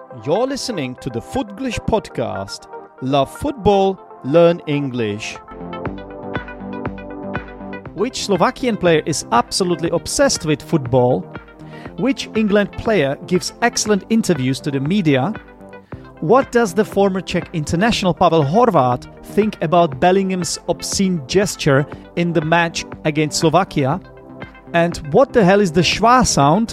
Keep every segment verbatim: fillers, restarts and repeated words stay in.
You're listening to the Footglish podcast. Love football, learn English. Which Slovakian player is absolutely obsessed with football? Which England player gives excellent interviews to the media? What does the former Czech international Pavel Horváth think about Bellingham's obscene gesture in the match against Slovakia? And what the hell is the schwa sound?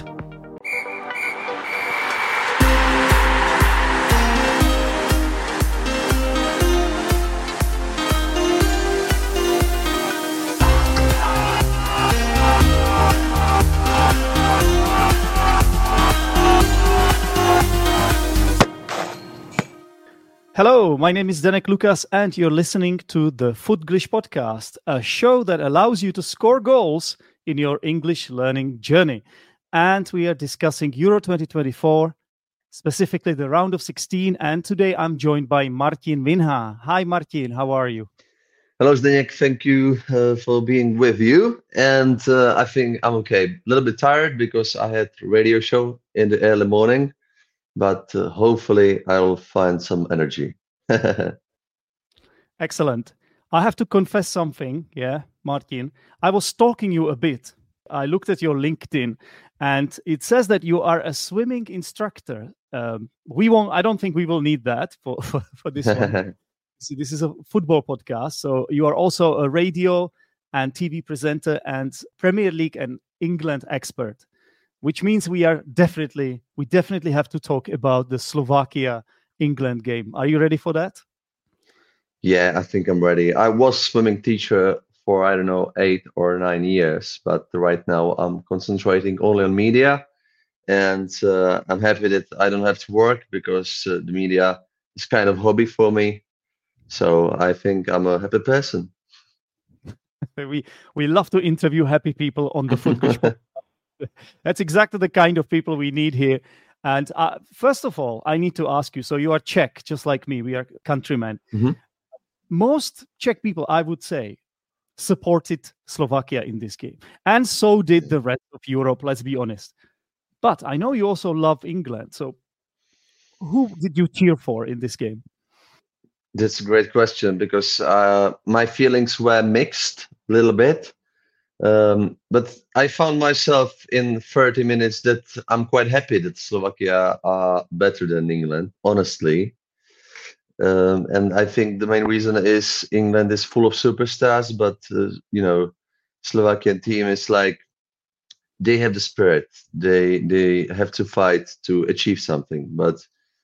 Hello, my name is Zdenek Lukas and you're listening to the Footglish podcast, a show that allows you to score goals in your English learning journey. And we are discussing Euro twenty twenty-four, specifically the round of sixteen. And today I'm joined by Martin Vinha. Hi, Martin. How are you? Hello, Zdenek. Thank you uh, for being with you. And uh, I think I'm okay. A little bit tired because I had a radio show in the early morning. But uh, hopefully I'll find some energy. Excellent. I have to confess something, yeah, Martin. I was stalking you a bit. I looked at your LinkedIn, and it says that you are a swimming instructor. Um, we won't. I don't think we will need that for, for, for this one. See, this is a football podcast, so you are also a radio and T V presenter and Premier League and England expert. Which means we are definitely, we definitely have to talk about the Slovakia-England game. Are you ready for that? Yeah, I think I'm ready. I was swimming teacher for, I don't know, eight or nine years. But right now I'm concentrating only on media. And uh, I'm happy that I don't have to work because uh, the media is kind of hobby for me. So I think I'm a happy person. we we love to interview happy people on the Footglish podcast. That's exactly the kind of people we need here. And uh, first of all, I need to ask you, so you are Czech, just like me. We are countrymen. Mm-hmm. Most Czech people, I would say, supported Slovakia in this game. And so did the rest of Europe, let's be honest. But I know you also love England. So who did you cheer for in this game? That's a great question because uh, my feelings were mixed a little bit. Um, but I found myself in thirty minutes that I'm quite happy that Slovakia are better than England, honestly. Um, and I think the main reason is England is full of superstars, but, uh, you know, Slovakian team is like, they have the spirit. They, they have to fight to achieve something. But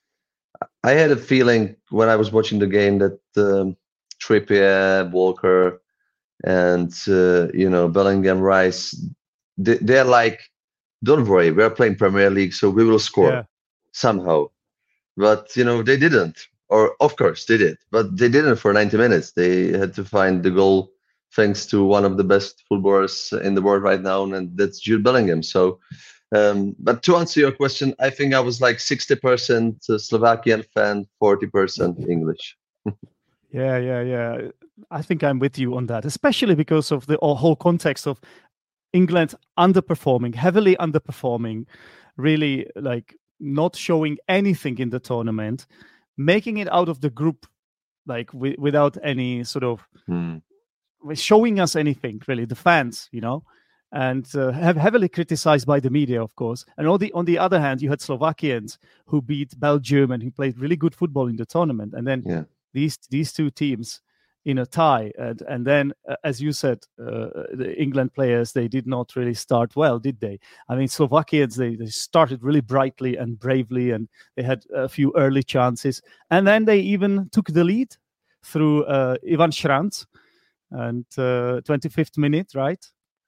I had a feeling when I was watching the game that um, Trippier, Walker, and uh, you know, Bellingham, Rice, they, they're like, don't worry, we're playing Premier League, so we will score yeah. somehow. But you know, they didn't, or of course they did, but they didn't for ninety minutes. They had to find the goal thanks to one of the best footballers in the world right now, and that's Jude Bellingham. So, um, but to answer your question, I think I was like sixty percent Slovakian fan, forty percent English. yeah, yeah, yeah. I think I'm with you on that, especially because of the whole context of England underperforming, heavily underperforming, really like not showing anything in the tournament, making it out of the group like w- without any sort of hmm. showing us anything, really, the fans, you know, and uh, have heavily criticized by the media, of course. And on the on the other hand, you had Slovakians who beat Belgium and who played really good football in the tournament, and then yeah. these these two teams in a tie, and and then uh, as you said, uh, the England players, they did not really start well, did they? I mean, Slovakians, they, they started really brightly and bravely, and they had a few early chances, and then they even took the lead through uh, Ivan Šranc, and uh, twenty-fifth minute, right?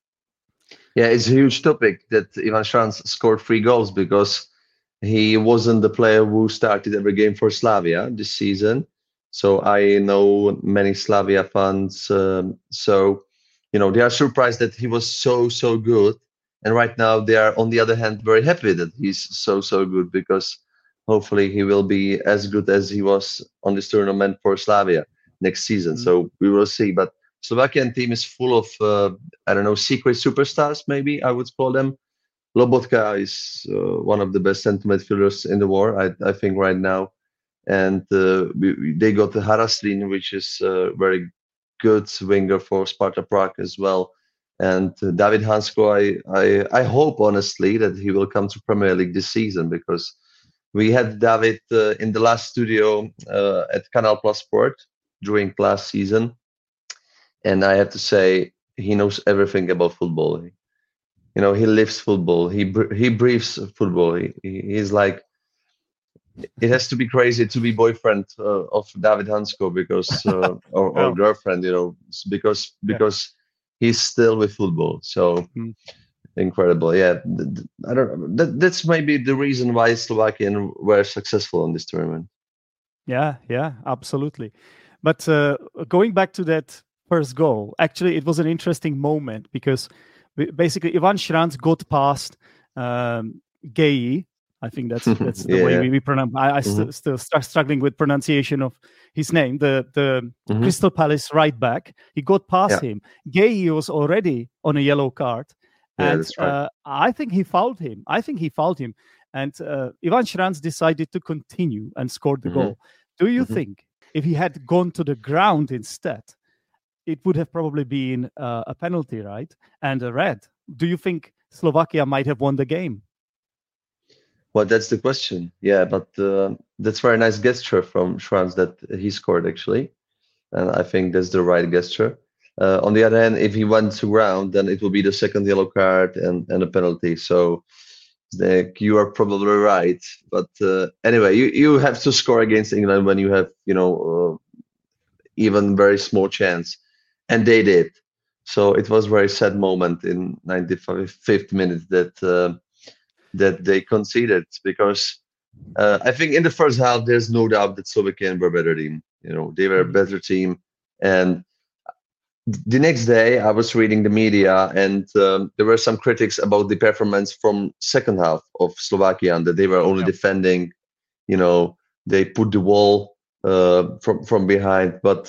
Yeah, it's a huge topic that Ivan Šranc scored three goals because he wasn't the player who started every game for Slavia this season. So I know many Slavia fans. Um, so, you know, they are surprised that he was so, so good. And right now they are, on the other hand, very happy that he's so, so good because hopefully he will be as good as he was on this tournament for Slavia next season. Mm-hmm. So we will see. But Slovakian team is full of, uh, I don't know, secret superstars, maybe I would call them. Lobotka is uh, one of the best centre midfielders in the world, I, I think, right now. And uh, we, we- they got the Haraslin, which is a very good winger for Sparta Prague as well. And uh, David Hansko, I, I I hope honestly that he will come to Premier League this season, because we had David uh, in the last studio uh, at Canal Plus Sport during last season, and I have to say he knows everything about football. He- you know, he lives football. He br- he breathes football. He, he he's like, it has to be crazy to be boyfriend uh, of David Hansko, because uh, or, or Well, girlfriend, you know, s- because yeah. because he's still with football. So Mm. incredible. Yeah, th- th- I don't. That, that's maybe the reason why Slovakian were successful in this tournament. Yeah, yeah, absolutely. But uh, going back to that first goal, actually, it was an interesting moment because b- basically Ivan Šranc got past um, Geji. I think that's that's the way Yeah. we, we pronounce. I, I Mhm. st- still start struggling with pronunciation of his name. The the Mhm. Crystal Palace right back. He got past Yeah. him. Geji was already on a yellow card, Yeah, and that's right. uh, I think he fouled him. I think he fouled him, and uh, Ivan Šranc decided to continue and scored the Mhm. goal. Do you Mhm. think if he had gone to the ground instead, it would have probably been uh, a penalty, right? And a red. Do you think Slovakia might have won the game? Well, that's the question. Yeah, but uh, that's very nice gesture from Schranz that he scored actually, and I think that's the right gesture. Uh, on the other hand, if he went to ground, then it will be the second yellow card and, and a penalty. So the, you are probably right. But uh, anyway, you, you have to score against England when you have, you know, uh, even very small chance, and they did. So it was a very sad moment in ninety-fifth minute that uh, that they conceded, because uh, I think in the first half there's no doubt that Slovakian were better team. You know, they were a Mhm. better team, and the next day I was reading the media, and um, there were some critics about the performance from second half of Slovakia, and that they were only Yeah. defending. You know, they put the wall uh, from from behind, but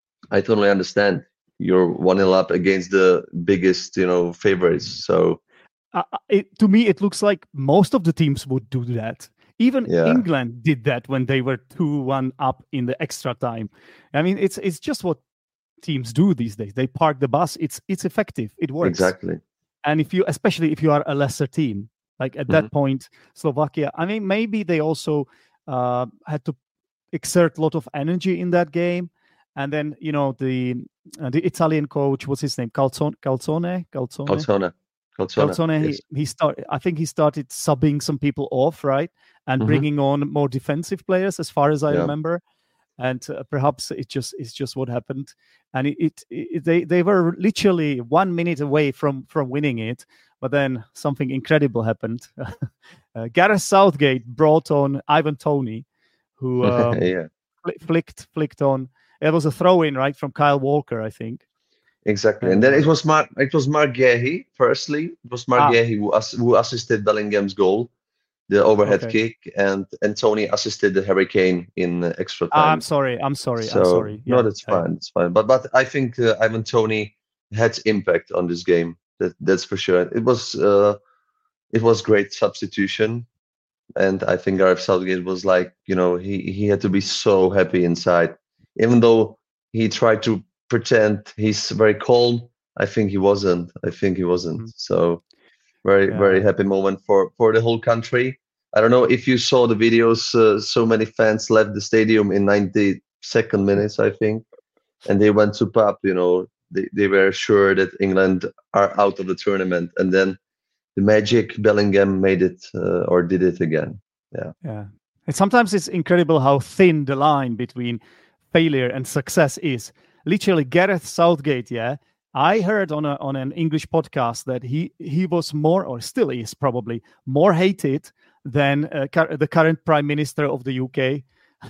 I totally understand. You're one nil up against the biggest, you know, favorites. So Uh, uh, it, to me, it looks like most of the teams would do that. Even yeah, England did that when they were two one up in the extra time. I mean, it's it's just what teams do these days. They park the bus. It's it's effective. It works. exactly. And if you, especially if you are a lesser team, like at Mhm. that point, Slovakia. I mean, maybe they also uh, had to exert a lot of energy in that game. And then, you know, the uh, the Italian coach, what's his name? Calzone, Calzone, Calzone, Calzona, Calzona, Calzone. yes. He he start. I think he started subbing some people off, right, and Mhm. bringing on more defensive players, as far as I Yeah. remember. And uh, perhaps it just it's just what happened. And it, it, it they they were literally one minute away from from winning it, but then something incredible happened. uh, Gareth Southgate brought on Ivan Toney, who um, Yeah, fli- flicked flicked on. It was a throw in, right, from Kyle Walker, I think. exactly. And And then it uh, was Mark. It was Mark Gehi. Firstly, it was Mark ah, Gehi who, ass- who assisted Bellingham's goal, the overhead okay. kick, and and Tony assisted the Harry Kane in uh, extra Ah, I'm time. sorry. I'm sorry. I'm So sorry. no, Yeah, that's yeah, yeah. fine. It's fine. But but I think uh, Ivan Tony had impact on this game. That that's for sure. It was uh, it was great substitution, and I think Gareth Southgate was like, you know, he he had to be so happy inside, even though he tried to pretend he's very calm. I think he wasn't. I think he wasn't. Mhm. So very very Yeah. happy moment for for the whole country. I don't know if you saw the videos. Uh, so many fans left the stadium in ninety-second minutes, I think, and they went to pub. You know, they they were sure that England are out of the tournament, and then the magic Bellingham made it uh, or did it again. Yeah. Yeah. And sometimes it's incredible how thin the line between failure and success is. Literally, Gareth Southgate, yeah. I heard on a on an English podcast that he he was more, or still is probably more hated than uh, cu- the current prime minister of the U K.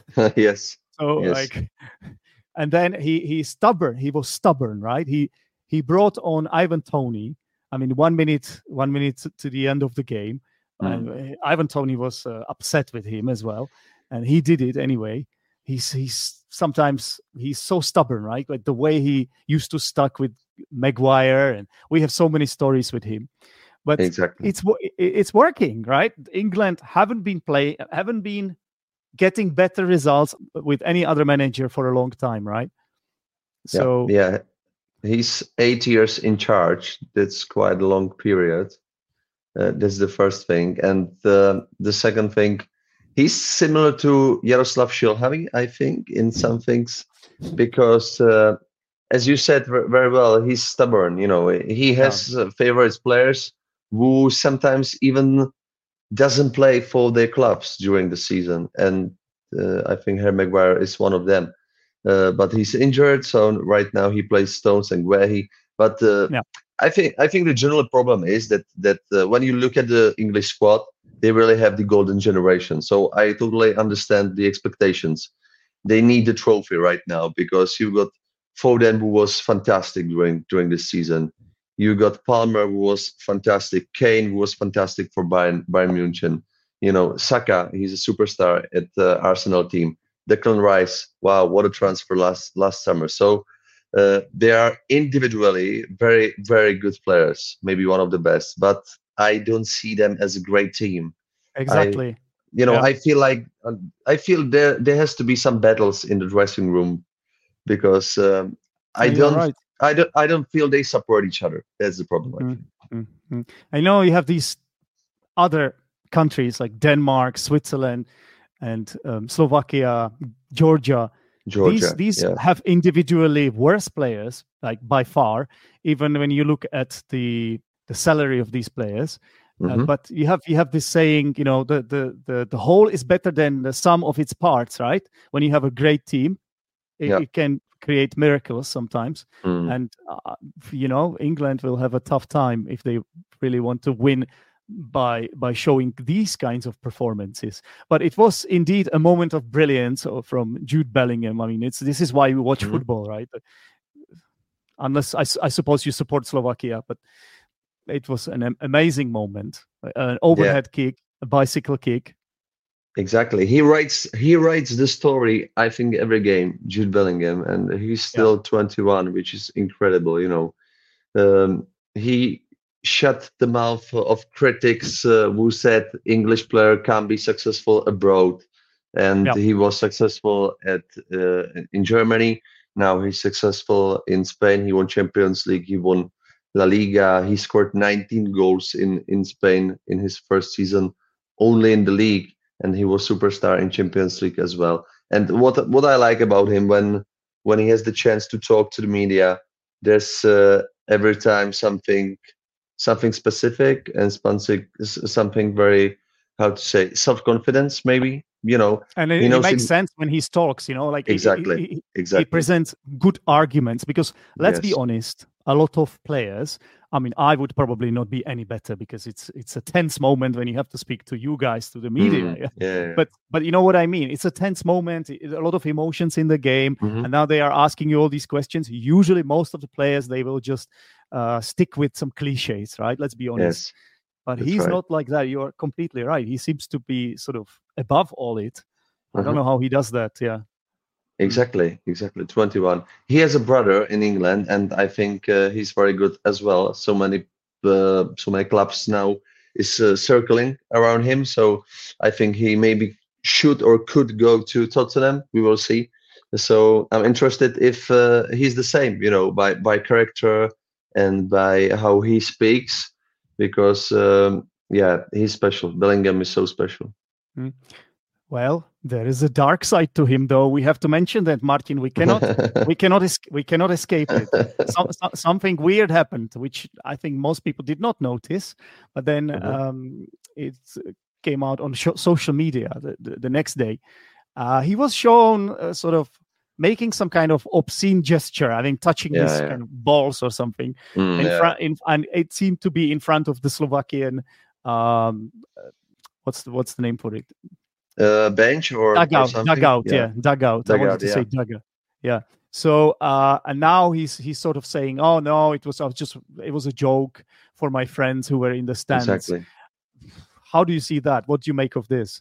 Yes. So Yes. like, and then he he's stubborn. He was stubborn, right? He he brought on Ivan Toney. I mean, one minute one minute to the end of the game, Mm. and uh, Ivan Toney was uh, upset with him as well, and he did it anyway. He's he's sometimes he's so stubborn, right? Like the way he used to stuck with Maguire, and we have so many stories with him. but Exactly. it's wo- i- it's working, right? England haven't been play haven't been getting better results with any other manager for a long time, right? Yeah, So yeah. He's eight years in charge. That's quite a long period. Uh, that's the first thing. And uh, the second thing, he's similar to Jaroslav Šilhavý, I think, in some things, because uh, as you said ver- very well, he's stubborn. You know, he yeah, has uh, favorite players who sometimes even doesn't play for their clubs during the season, and uh, I think Harry Maguire is one of them. Uh, but he's injured, so right now he plays Stones and Guehi. But uh, yeah, I think I think the general problem is that that uh, when you look at the English squad, they really have the golden generation. So I totally understand the expectations. They need the trophy right now because you got Foden, who was fantastic during during this season. You got Palmer, who was fantastic. Kane, who was fantastic for Bayern Bayern Munich. You know, Saka, he's a superstar at the Arsenal team. Declan Rice, wow, what a transfer last last summer. So uh, they are individually very very good players, maybe one of the best. But I don't see them as a great team. I exactly. you know Yeah, I feel like uh, I feel there there has to be some battles in the dressing room because um, no, I you're don't right. I don't I don't feel they support each other. That's the problem, I Mhm, think. mhm, mhm. I know you have these other countries like Denmark, Switzerland, and um, Slovakia, Georgia. These Georgia, these yeah. have individually worse players, like by far, even when you look at the the salary of these players. Uh, hmm but you have you have this saying, you know, the, the the the whole is better than the sum of its parts, right? When you have a great team, it, Yeah. it can create miracles sometimes. Mm. And uh, you know, England will have a tough time if they really want to win by by showing these kinds of performances. But it was indeed a moment of brilliance uh, from Jude Bellingham. I mean, it's this is why we watch Mhm. football, right? Unless I, s- I suppose you support Slovakia, but it was an am- amazing moment. Uh, An Yeah, overhead kick, a bicycle kick. exactly. He writes he writes the story, I think, every game, Jude Bellingham, and he's Yeah, still twenty-one, which is incredible, you know. Um, he shut the mouth of critics uh, who said English player can't be successful abroad, and yeah, he was successful at uh, in Germany. Now he's successful in Spain. He won Champions League. He won La Liga. He scored nineteen goals in in Spain in his first season, only in the league, and he was superstar in Champions League as well. And what what I like about him when when he has the chance to talk to the media, there's uh, every time something something specific and something something very, how to say, self-confidence, maybe, you know. and He it, it knows makes him sense when he talks. You know, like he, he, exactly, he he exactly. presents good arguments. Because let's be Yes. honest, a lot of players. I mean, I would probably not be any better because it's it's a tense moment when you have to speak to you guys, to the media. Mm, Yeah? yeah. But but you know what I mean. It's a tense moment. it- A lot of emotions in the game, hmm and now they are asking you all these questions. Usually, most of the players they will just uh, stick with some cliches, right? Let's be honest. Yes, But that's he's right. not like that. You're completely right. He seems to be sort of above all it. I don't uh know how he does that. Yeah. Mm. Exactly, exactly. twenty-one. He has a brother in England, and I think uh, he's very good as well. So many, uh, so many clubs now is uh, circling around him. So I think he maybe should or could go to Tottenham. We will see. So I'm interested if uh, he's the same, you know, by by character and by how he speaks, because um, yeah, he's special. Bellingham is so special. Mm. Well, there is a dark side to him, though. We have to mention that, Martin. We cannot, we cannot, es- we cannot escape it. So, so- something weird happened, which I think most people did not notice. But then Mhm. um, it came out on sho- social media the, the, the next day. Uh, he was shown uh, sort of making some kind of obscene gesture. I think touching Yeah, his yeah. kind of balls or something Mm, in yeah. front, in, and it seemed to be in front of the Slovakian. Um, uh, what's the what's the name for it? Uh, bench or or Dugout, something. dugout, Yeah. yeah, dugout. I wanted Dugout, to say yeah. dugout. Yeah. So uh, and now he's he's sort of saying, "Oh no, it was I was just it was a joke for my friends who were in the stands." Exactly. How do you see that? What do you make of this?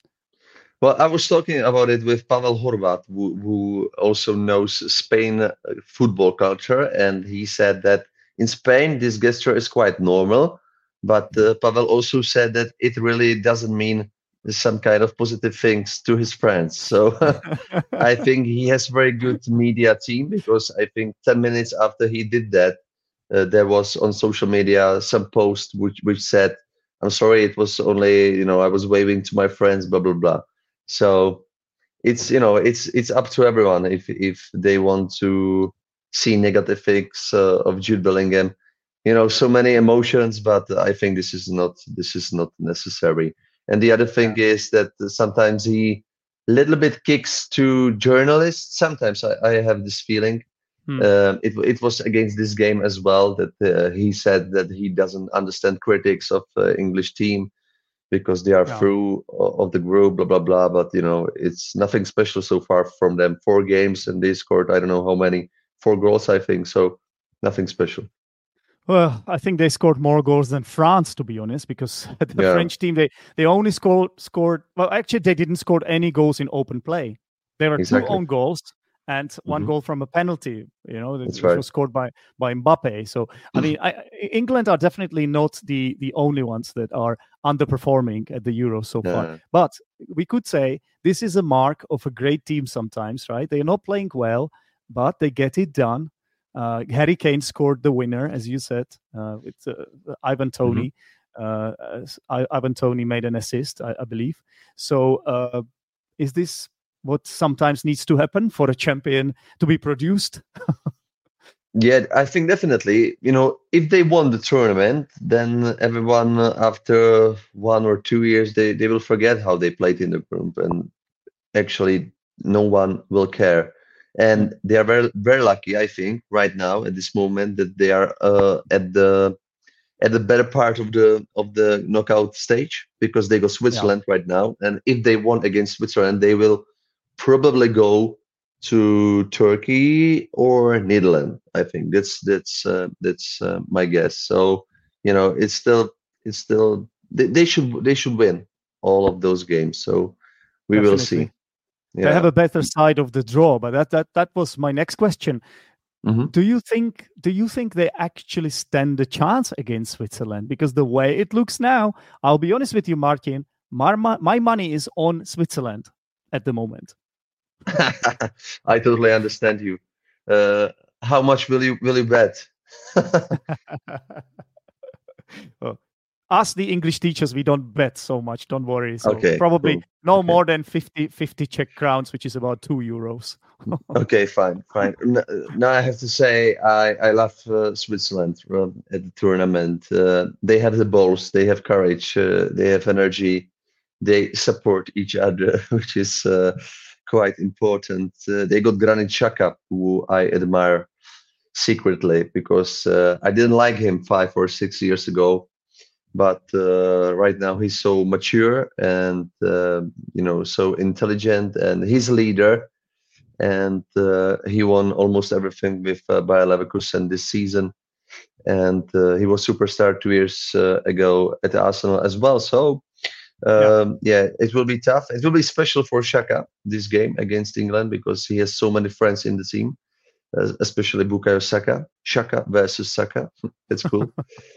Well, I was talking about it with Pavel Horvat, who, who also knows Spain uh, football culture, and he said that in Spain this gesture is quite normal, But uh, Pavel also said that it really doesn't mean some kind of positive things to his friends. So I think he has very good media team, because I think ten minutes after he did that, uh, there was on social media some post which which said, "I'm sorry, it was only, you know, I was waving to my friends, blah blah blah." So it's, you know, it's it's up to everyone if if they want to see negative things uh, of Jude Bellingham. You know, so many emotions, but I think this is not this is not necessary. And the other thing Yeah. is that sometimes he little bit kicks to journalists. Sometimes I, I have this feeling. Hmm. Um, it it was against this game as well that uh, he said that he doesn't understand critics of uh, English team because they are Yeah. through o- of the group, blah blah blah. But you know, it's nothing special so far from them. Four games and they scored I don't know how many, four goals I think. So nothing special. Well, I think they scored more goals than France, to be honest, because the Yeah. French team they they only scored scored. Well, actually, they didn't score any goals in open play. There were Exactly. two own goals and one Mhm. goal from a penalty. You know, That's which right. was scored by by Mbappe. So I mean, I, England are definitely not the the only ones that are underperforming at the Euro so far. Yeah. But we could say this is a mark of a great team. Sometimes, right? They are not playing well, but they get it done. Uh, Harry Kane scored the winner, as you said, uh, with uh, Ivan Toney. Uh, as I, Ivan Toney made an assist, I, I believe. So, uh, is this what sometimes needs to happen for a champion to be produced? Yeah, I think definitely. You know, if they won the tournament, then everyone uh, after one or two years they they will forget how they played in the group, and actually no one will care. And they are very very lucky, I think, right now at this moment that they are uh, at the at the better part of the of the knockout stage, because they got Switzerland right now, and if they won against Switzerland, they will probably go to Turkey or Netherlands. I think that's that's uh, that's uh, my guess. So you know, it's still it's still they, they should they should win all of those games. So we will Definitely. see. They have Yeah. a better side of the draw, but that that that was my next question. Mhm. Do you think do you think they actually stand a chance against Switzerland? Because the way it looks now, I'll be honest with you, Martin, my, my money is on Switzerland at the moment. I totally understand you. Uh, how much will you will you bet? Well, us, the English teachers, we don't bet so much. Don't worry. So Okay, probably cool. no Okay. more than fifty, fifty Czech crowns, which is about two euros. Okay, fine, fine. N- Now I have to say I I love uh, Switzerland uh, at the tournament. Uh, they have the balls, they have courage, uh, they have energy, they support each other, which is uh, quite important. Uh, they got Granit Xhaka, who I admire secretly because uh, I didn't like him five or six years ago, but uh, right now he's so mature and uh, you know so intelligent, and he's a leader. And uh, he won almost everything with uh, Bayer Leverkusen this season, and uh, he was superstar two years uh, ago at Arsenal as well. So um, yeah. yeah, it will be tough. It will be special for Xhaka this game against England because he has so many friends in the team, uh, especially Bukayo Saka. Xhaka versus Saka. That's cool.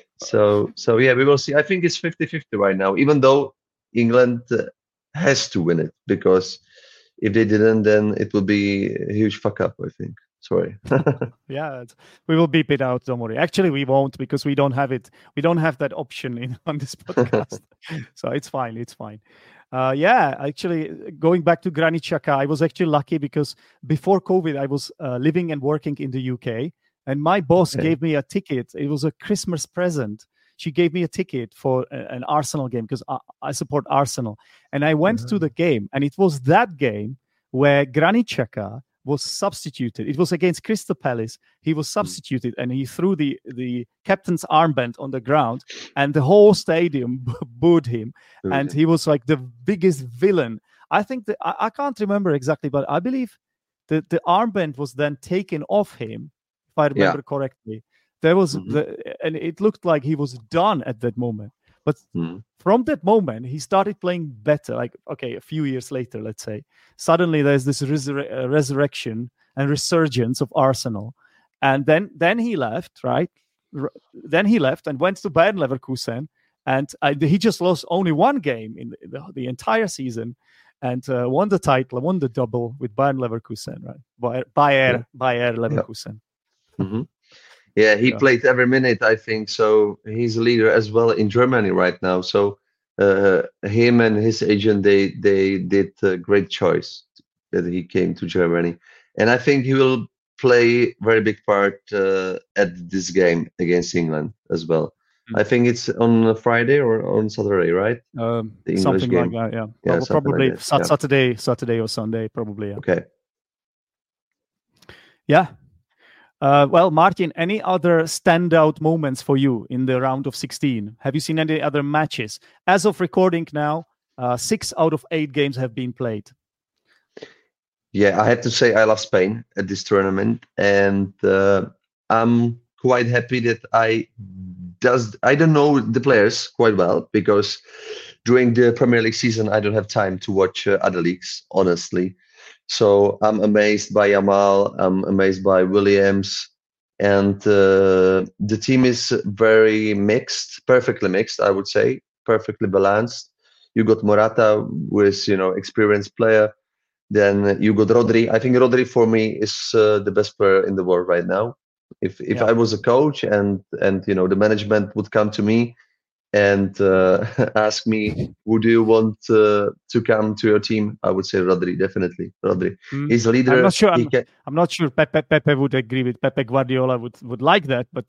So so yeah, we will see. I think it's fifty fifty right now, even though England uh, has to win it, because if they didn't, then it will be a huge fuck up, I think. Sorry. Yeah, it's- we will beep it out. Don't worry. Actually, we won't because we don't have it. We don't have that option in on this podcast, so it's fine. It's fine. Uh, yeah, actually, going back to Granit Xhaka, I was actually lucky because before COVID, I was uh, living and working in the U K, and my boss Okay. gave me a ticket. It was a Christmas present. She gave me a ticket for a- an Arsenal game because I, I support Arsenal, and I went to the game, and it was that game where Granit Xhaka was substituted. It was against Crystal Palace. He was substituted, and he threw the the captain's armband on the ground, and the whole stadium booed him. And he was like the biggest villain. I think that I, I can't remember exactly, but I believe the the armband was then taken off him, if I remember Yeah. correctly. There was Mhm. the, and it looked like he was done at that moment. But Mhm. from that moment, he started playing better. Like, okay, a few years later, let's say, suddenly there's this resur- uh, resurrection and resurgence of Arsenal. And then then he left, right? R- then he left and went to Bayern Leverkusen. and I, he just lost only one game in the, the, the entire season, and uh, won the title, won the double with Bayern Leverkusen, right? Bayer, Bayer, Yeah. Bayer Leverkusen. Yeah. Mm-hmm. Yeah, he Yeah. played every minute, I think. So he's a leader as well in Germany right now. So uh, him and his agent, they they did a great choice that he came to Germany, and I think he will play very big part uh, at this game against England as well. Mm. I think it's on Friday or on Saturday, right? Um, The English something game. like that, yeah. Yeah, Prob- something probably like that. Sat- Yeah. Saturday, Saturday or Sunday, probably. Yeah. Okay. Yeah. Uh, well, Martin, any other standout moments for you in the round of sixteen? Have you seen any other matches? As of recording now, uh, six out of eight games have been played. Yeah, I have to say I love Spain at this tournament, and uh, I'm quite happy that I does I don't know the players quite well, because during the Premier League season I don't have time to watch uh, other leagues, honestly. So I'm amazed by Yamal, I'm amazed by Williams, and uh, the team is very mixed, perfectly mixed, I would say, perfectly balanced. You got Morata, who is, you know, experienced player. Then you got Rodri. I think Rodri for me is uh, the best player in the world right now. If if Yeah. I was a coach and and you know the management would come to me and uh, ask me, would you want uh, to come to your team? I would say Rodri, definitely Rodri. Mm. He's a leader. I'm not sure. He I'm, can... I'm not sure. Pepe, Pepe would agree with Pepe Guardiola. Would would like that, but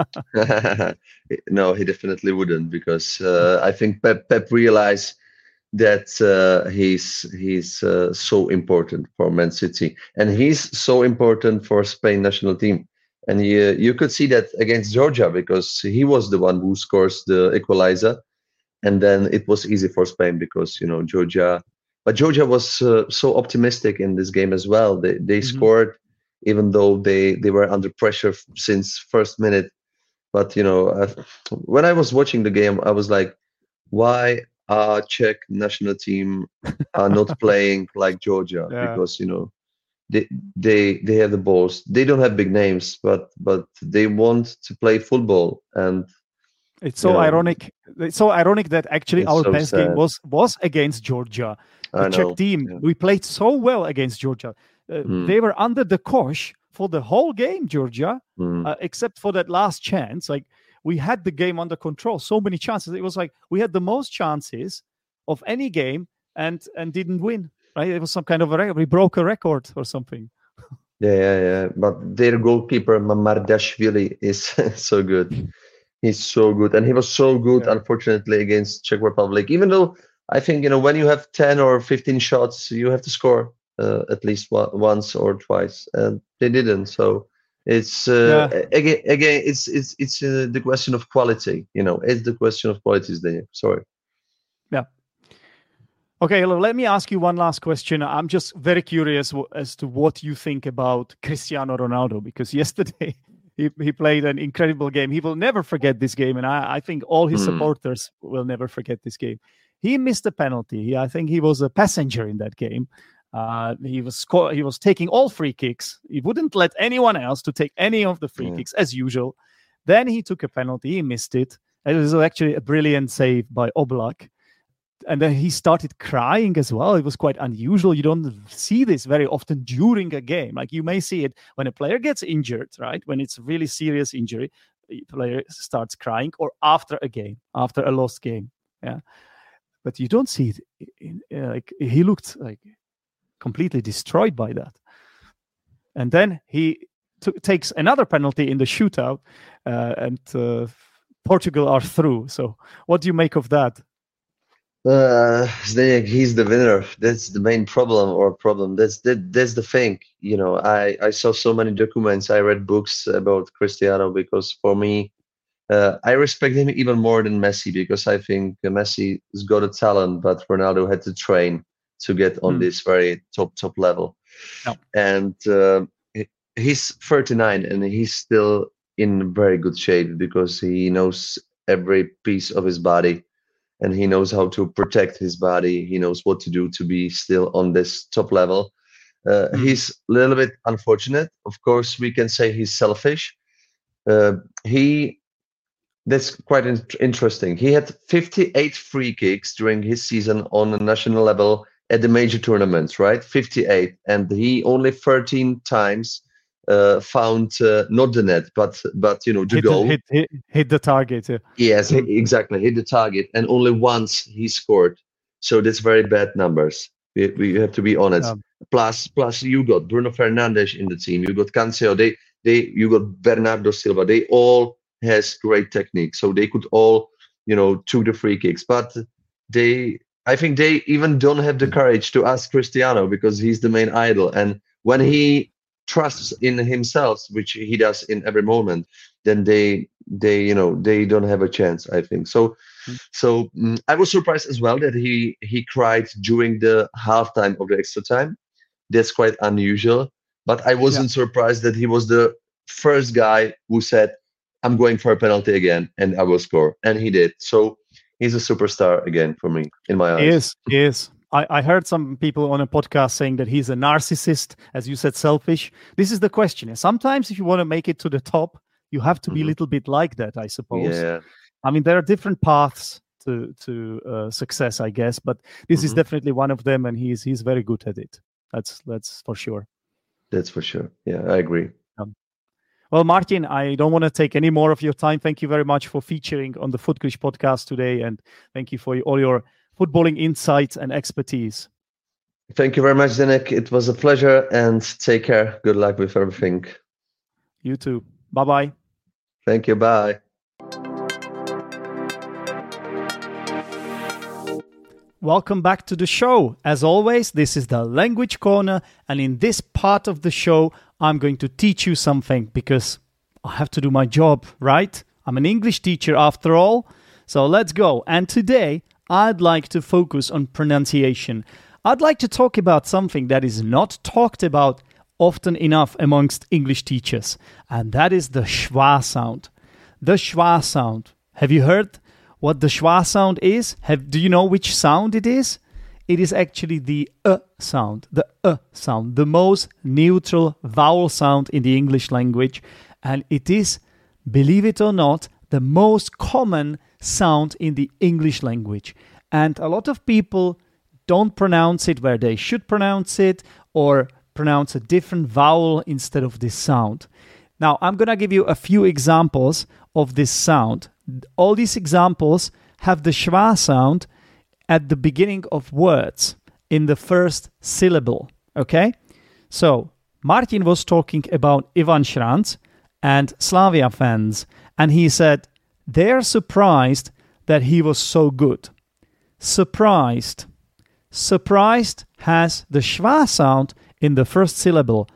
no, he definitely wouldn't, because uh, I think Pep Pep realized that uh, he's he's uh, so important for Man City, and he's so important for Spain national team. And you, you could see that against Georgia, because he was the one who scores the equalizer, and then it was easy for Spain because you know Georgia. But Georgia was uh, so optimistic in this game as well. They they Mhm. scored even though they they were under pressure since first minute. But you know, uh, when I was watching the game, I was like, why are Czech national team are not playing like Georgia? Yeah. Because you know they they they have the balls. They don't have big names, but but they want to play football, and It's so you know, ironic. It's so ironic that actually it's our so best game sad. was was against Georgia. The I Czech know. team, Yeah. we played so well against Georgia. Uh, Mm. They were under the cosh for the whole game, Georgia, Mm. uh, except for that last chance. Like we had the game under control. So many chances. It was like we had the most chances of any game and and didn't win. Right? It was some kind of a record. We broke a record or something. Yeah, yeah, yeah. But their goalkeeper Mamardashvili is so good. He's so good, and he was so good, Yeah. unfortunately, against Czech Republic. Even though I think you know when you have ten or fifteen shots, you have to score uh, at least one, once or twice, and they didn't. So it's uh, Yeah. again, again, it's it's it's uh, the question of quality. You know, it's the question of quality. Daniel. Sorry. Yeah. Okay, well, let me ask you one last question. I'm just very curious w- as to what you think about Cristiano Ronaldo, because yesterday he, he played an incredible game. He will never forget this game, and I, I think all his Hmm. supporters will never forget this game. He missed a penalty. He, I think he was a passenger in that game. Uh, he was sco- he was taking all free kicks. He wouldn't let anyone else to take any of the free Yeah. kicks as usual. Then he took a penalty. He missed it. It was actually a brilliant save by Oblak. And then he started crying as well. It was quite unusual. You don't see this very often during a game. Like you may see it when a player gets injured, right? When it's a really serious injury, the player starts crying, or after a game, after a lost game. Yeah. But you don't see it. In, in, uh, like he looked like completely destroyed by that. And then he t- takes another penalty in the shootout, uh, and uh, Portugal are through. So what do you make of that? Uh, Zdeněk, he's the winner. That's the main problem or problem. That's that, that's the thing. You know, I, I saw so many documents. I read books about Cristiano because for me, uh, I respect him even more than Messi because I think Messi has got a talent, but Ronaldo had to train to get on Hmm. this very top top level. Yeah. And uh, he- he's thirty-nine and he's still in very good shape because he knows every piece of his body. And he knows how to protect his body. He knows what to do to be still on this top level. Uh, Mm. He's a little bit unfortunate. Of course, we can say he's selfish. Uh, he that's quite in- interesting. He had fifty-eight free kicks during his season on a national level at the major tournaments, right? fifty-eight, and he only thirteen times uh, found uh, not the net, but but you know the hit, goal. Hit, hit, hit the target. Yeah. Yes, hit, exactly, hit the target, and only once he scored. So that's very bad numbers. We, we have to be honest. Um, plus, plus you got Bruno Fernandes in the team. You got Cancelo. They they you got Bernardo Silva. They all has great technique, so they could all you know took the free kicks, but they. I think they even don't have the courage to ask Cristiano because he's the main idol. And when he trusts in himself, which he does in every moment, then they they you know they don't have a chance, I think. So so mm, I was surprised as well that he he cried during the halftime of the extra time. That's quite unusual. But I wasn't yeah. surprised that he was the first guy who said, "I'm going for a penalty again, and I will score," and he did. So. He's a superstar again for me, in my eyes. He is, he is. I, I heard some people on a podcast saying that he's a narcissist, as you said, selfish. This is the question. Sometimes if you want to make it to the top, you have to mm-hmm. be a little bit like that, I suppose. Yeah. I mean, there are different paths to to uh, success, I guess, but this mm-hmm. is definitely one of them, and he's he's very good at it. That's that's for sure. That's for sure. Yeah, I agree. Um, Well, Martin, I don't want to take any more of your time. Thank you very much for featuring on the Footclish podcast today, and thank you for all your footballing insights and expertise. Thank you very much, Zdenek. It was a pleasure, and take care. Good luck with everything. You too. Bye-bye. Thank you. Bye. Welcome back to the show. As always, this is the Language Corner, and in this part of the show, I'm going to teach you something because I have to do my job, right? I'm an English teacher after all. So let's go. And today, I'd like to focus on pronunciation. I'd like to talk about something that is not talked about often enough amongst English teachers, and that is the schwa sound. The schwa sound. Have you heard what the schwa sound is? Have, do you know which sound it is? It is actually the uh sound, the uh sound, the most neutral vowel sound in the English language. And it is, believe it or not, the most common sound in the English language. And a lot of people don't pronounce it where they should pronounce it, or pronounce a different vowel instead of this sound. Now, I'm going to give you a few examples of this sound. All these examples have the schwa sound at the beginning of words in the first syllable, okay? So, Martin was talking about Ivan Šranc and Slavia fans, and he said they're surprised that he was so good. Surprised. Surprised has the schwa sound in the first syllable.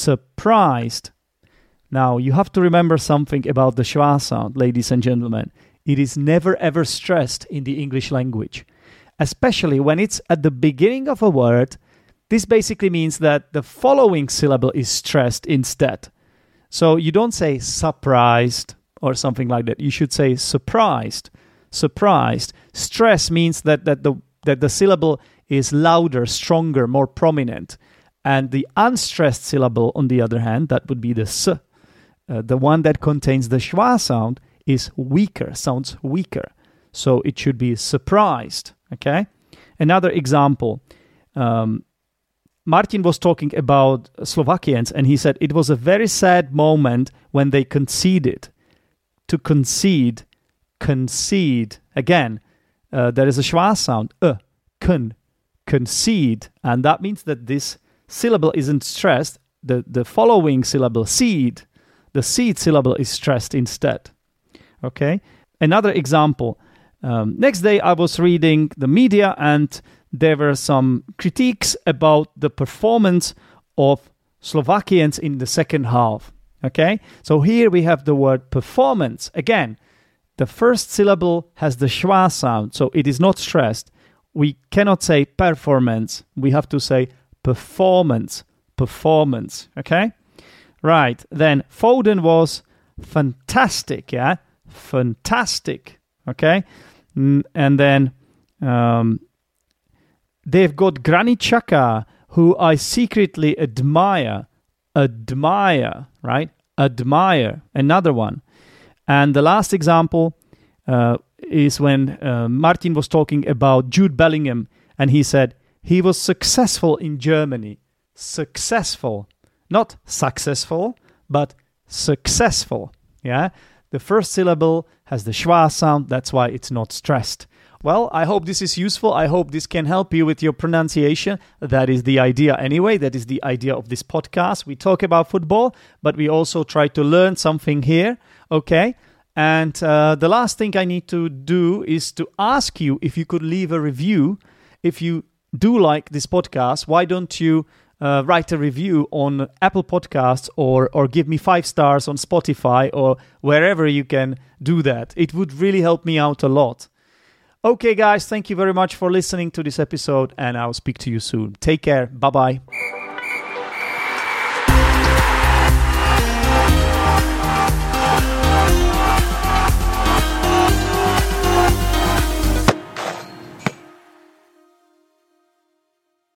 Surprised. Now, you have to remember something about the schwa sound, ladies and gentlemen. It is never ever stressed in the English language. Especially when it's at the beginning of a word, this basically means that the following syllable is stressed instead. So you don't say surprised or something like that. You should say surprised. Surprised. Stress means that, that, the, that the syllable is louder, stronger, more prominent. And the unstressed syllable, on the other hand, that would be the s, uh, the one that contains the schwa sound, is weaker, sounds weaker. So it should be surprised. Okay. Another example. Um, Martin was talking about Slovakians, and he said it was a very sad moment when they conceded. To concede, concede. Again, uh, there is a schwa sound. Uh, con, concede. And that means that this syllable isn't stressed. The, the following syllable, seed, the seed syllable is stressed instead. Okay. Another example. Um, next day, I was reading the media, and there were some critiques about the performance of Slovakians in the second half. Okay, so here we have the word performance. Again, the first syllable has the schwa sound, so it is not stressed. We cannot say performance. We have to say performance. Performance. Okay, right. Then Foden was fantastic. Yeah, fantastic. Okay. And then um, they've got Granit Xhaka, who I secretly admire. Admire, right? Admire. Another one. And the last example, uh, is when uh, Martin was talking about Jude Bellingham, and he said he was successful in Germany. Successful. Not successful, but successful. Yeah? The first syllable has the schwa sound, that's why it's not stressed. Well, I hope this is useful. I hope this can help you with your pronunciation. That is the idea anyway. That is the idea of this podcast. We talk about football, but we also try to learn something here. Okay? And uh, the last thing I need to do is to ask you if you could leave a review. If you do like this podcast, why don't you uh, write a review on Apple Podcasts or, or give me five stars on Spotify or wherever you can do that. It would really help me out a lot. Okay, guys, thank you very much for listening to this episode, and I'll speak to you soon. Take care. Bye-bye.